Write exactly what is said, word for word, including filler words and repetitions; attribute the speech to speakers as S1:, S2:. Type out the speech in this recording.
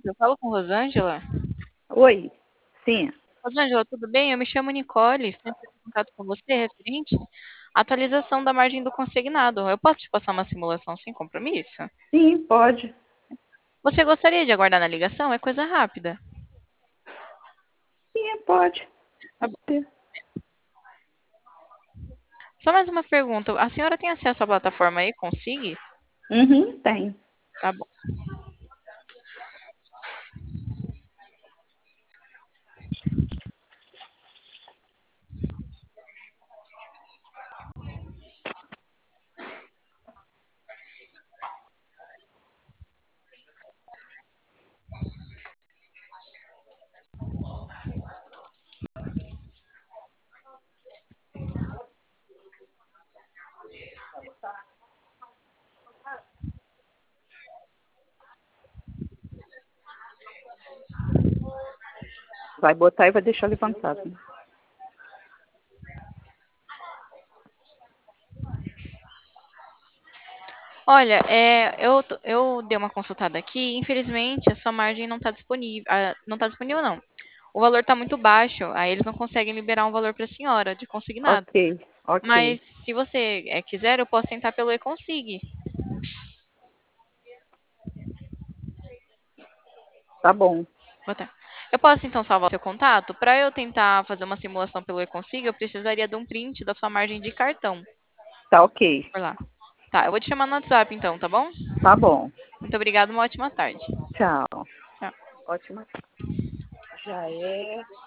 S1: Eu falo com Rosângela.
S2: Oi, sim.
S1: Rosângela, tudo bem? Eu me chamo Nicole, estou entrando em contato com você referente à atualização da margem do consignado. Eu posso te passar uma simulação sem compromisso?
S2: Sim, pode.
S1: Você gostaria de aguardar na ligação? É coisa rápida.
S2: Sim, pode.
S1: Tá bom. Só mais uma pergunta. A senhora tem acesso à plataforma aí, Consig?
S2: Uhum, tem.
S1: Tá bom.
S2: Vai botar e vai deixar levantado. Né?
S1: Olha, é, eu, t- eu dei uma consultada aqui. Infelizmente, a sua margem não está disponível. ah, não está disponível, não. O valor está muito baixo. Aí eles não conseguem liberar um valor para a senhora de consignado.
S2: Ok, ok.
S1: Mas se você é, quiser, eu posso tentar pelo e-consig.
S2: Tá bom.
S1: Botar. Eu posso então salvar o seu contato? Para eu tentar fazer uma simulação pelo e-consig, eu precisaria de um print da sua margem de cartão
S2: Tá ok.
S1: por lá. Tá, eu vou te chamar no WhatsApp então, tá bom?
S2: Tá bom.
S1: Muito obrigada, uma ótima tarde.
S2: Tchau.
S1: Tchau.
S2: Ótima. Já é.